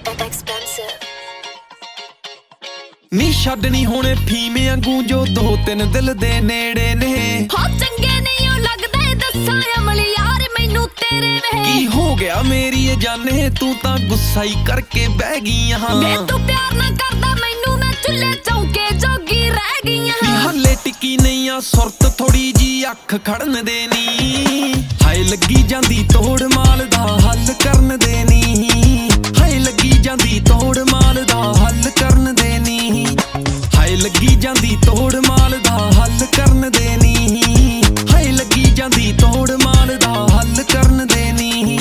ਨੀ ਛੱਡਣੀ ਹੁਣੇ ਫੀਮੇ ਵਾਂਗੂ ਜੋ ਦੋ ਤਿੰਨ ਦਿਲ ਦੇ ਨੇੜੇ ਨੇ। ਹੋ ਚੰਗੇ ਨਹੀਂ ਉਹ ਲੱਗਦੇ ਦੱਸਾਂ ਅਮਲ ਯਾਰ ਮੈਨੂੰ ਤੇਰੇ ਵੇ। ਕੀ ਹੋ ਗਿਆ ਮੇਰੀ ਇਹ ਜਾਨੇ ਤੂੰ ਤਾਂ ਗੁੱਸਾ ਹੀ ਕਰਕੇ ਬਹਿ ਗਈ ਹਾਂ। ਵੇ ਤੂੰ ਪਿਆਰ ਨਾ ਕਰਦਾ ਮੈਨੂੰ ਮੈਂ ਚੁੱਲ੍ਹੇ ਚੌਂਕੇ ਜੋਗੀ ਰਹਿ ਗਈ ਹਾਂ। ਹਲੇ ਟਿੱਕੀ ਨਹੀਂ ਆ ਸੁਰਤ ਥੋੜੀ ਜੀ ਅੱਖ ਖੜਨ ਦੇ ਨੀ। ਹਾਏ ਲੱਗੀ ਜਾਂਦੀ ਤੋੜ ਮਾਲ ਦਾ ਹੱਲ ਕਰਨ ਦੇ ਨੀ। ਹਾਏ ਲੱਗੀ ਜਾਂਦੀ ਤੋੜ ਮਾਲ ਦਾ ਹੱਲ ਕਰਨ ਦੇ ਨੀ। ਹਾਏ ਲੱਗੀ ਜਾਂਦੀ ਤੋੜ ਮਾਲ ਦਾ ਹੱਲ ਕਰਨ ਦੇ ਨੀ। ਹਾਏ ਲੱਗੀ ਜਾਂਦੀ ਤੋੜ ਮਾਲ ਦਾ ਹੱਲ ਕਰਨ ਦੇ ਨੀ।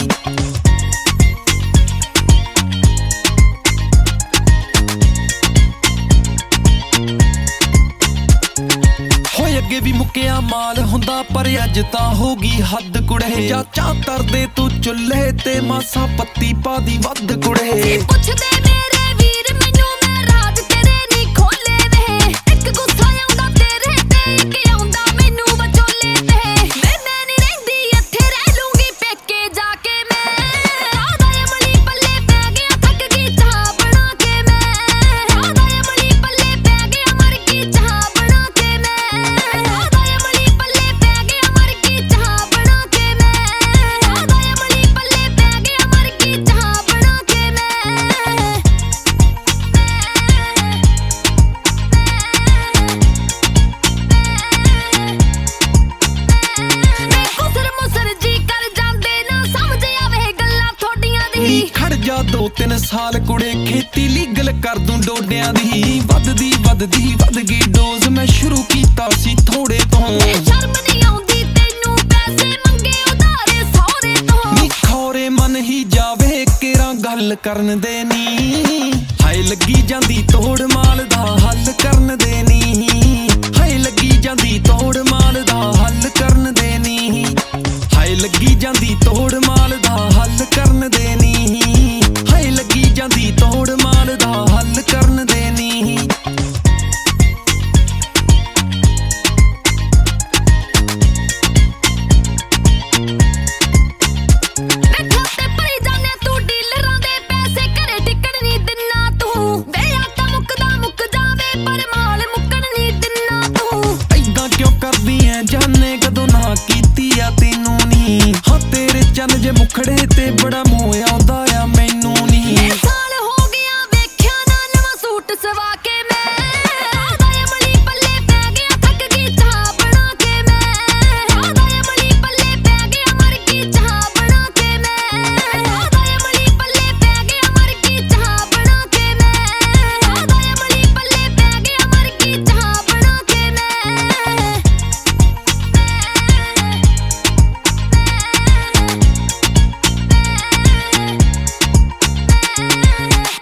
ਹੋਏ ਅੱਗੇ ਵੀ ਮੁੱਕਿਆ ਮਾਲ ਹੁੰਦਾ ਪਰ ਅੱਜ ਤਾਂ ਹੋ ਗਈ ਹੱਦ ਕੁੜੇ। ਚਾਚਾ ਤਰਦੇ ਤੂੰ ਚੁੱਲ੍ਹੇ ਤੇ ਮਾਸਾ ਪੱਤੀ ਪਾ ਦੀ ਵੱਧ ਕੁੜੇ। ਪੁੱਛਦੇ ਮੇਰੇ ਵੀਰ ਮੈਨੂੰ ਮੈਂ ਰਾਜ ਤੇਰੇ ਨਹੀਂ ਖੋਲੇ ਵੇ। ਇੱਕ ਗੁੱਸਾ ਆਉਂਦਾ ਤੇਰੇ ਤੇ ਇੱਕ ਆਉਂਦਾ ਮੈਨੂੰ ਵਿਚੋਲੇ ਤੇ। ਵੇ ਮੈਂ ਨਹੀਂ ਰਹਿੰਦੀ ਇੱਥੇ ਰਹਿ ਲੂੰਗੀ ਪੇਕੇ ਜਾ ਕੇ ਮੈਂ। ਰਾਧਾ ਅਮਲੀ ਪੱਲੇ ਪੈ ਗਿਆ ਥੱਕ ਗਈ ਚਾਹ ਬਣਾ ਕੇ ਮੈਂ। ਰਾਧਾ ਅਮਲੀ ਪੱਲੇ ਪੈ ਗਿਆ ਮਰ ਗਈ ਚਾਹ ਬਣਾ ਕੇ ਮੈਂ। ਰਾਧਾ ਅਮਲੀ ਪੱਲੇ ਪੈ ਗਿਆ ਮਰ ਗਈ ਚਾਹ ਬਣਾ ਕੇ ਮੈਂ। ਰਾਧਾ ਅਮਲੀ ਪੱਲੇ ਪੈ ਗਿਆ ਮਰ ਗਈ ਚਾਹ ਬਣਾ ਕੇ ਮੈਂ। ਮੁਸਰ ਜੀ ਕਰ ਜਾਂਦੇ ਨਾ ਸਮਝ ਆਵੇ ਗੱਲਾਂ ਥੋਡੀਆਂ ਦੀ। ਖੜ ਜਾ 2-3 ਸਾਲ ਕੁੜੇ ਖੇਤੀ ਲੀਗਲ ਕਰ ਦੂੰ ਡੋਡਿਆਂ ਦੀ। ਵੱਧਦੀ ਵੱਧ ਗਈ ਡੋਜ਼ ਮੈਂ ਸ਼ੁਰੂ ਕੀਤਾ ਸੀ ਥੋੜੇ ਤੋਂ। ਸ਼ਰਮ ਨਹੀਂ ਆਉਂਦੀ ਤੈਨੂੰ ਪੈਸੇ ਮੰਗੇ ਉਧਾਰੇ ਸਹੁਰੇ ਤੋਂ। ਨੀ ਖੌਰੇ ਮਨ ਹੀ ਜਾਵੇ ਕੇਰਾਂ ਗੱਲ ਕਰਨ ਦੇ ਨੀ। ਹਾਏ ਲੱਗੀ ਜਾਂਦੀ ਤੋੜ ਮਾਲ ਦਾ ਹੱਲ ਕਰਨ ਦੇ ਨੀ। ਹਾਏ ਲੱਗੀ ਜਾਂਦੀ ਤੋੜ ਮਾਲ ਦਾ ਹੱਲ ਕਰਨ ਦੇ ਨੀ। ਹਾਏ ਲੱਗੀ ਜਾਂਦੀ ਤੋੜ ਮਾਲ ਦਾ ਹੱਲ ਕਰਨ ਦੇ ਨੀ। ਹਾਏ ਲੱਗੀ ਜਾਂਦੀ ਤੋੜ ਮਾਲ ਦਾ ਹੱਲ ਕਰਨ ਦੇ ਨੀ। ਖਾਤੇ ਭਰੀ ਜਾਨੇ ਤੂੰ ਡੀਲਰਾਂ ਦੇ ਪੈਸੇ ਘਰੇ ਟਿਕਣ ਨਹੀਂ ਦਿੰਨਾ ਤੂੰ। ਵੇ ਆਟਾ ਮੁੱਕਦਾ ਮੁੱਕ ਜਾਵੇ ਪਰ ਮਾਲ ਮੁੱਕਣ ਨਹੀਂ ਦਿੰਨਾ ਤੂੰ। ਏਦਾਂ ਕਿਉਂ ਕਰਦੀ ਐ ਜਾਨੇ ਕਦੋਂ ਨਾ ਕੀਤੀ ਆ ਤੈਨੂੰ ਨੀ। ਹਾਂ ਤੇਰੇ ਚੰਨ ਜੇ ਮੁਖੜੇ ਤੇ ਬੜਾ ਮੋਹ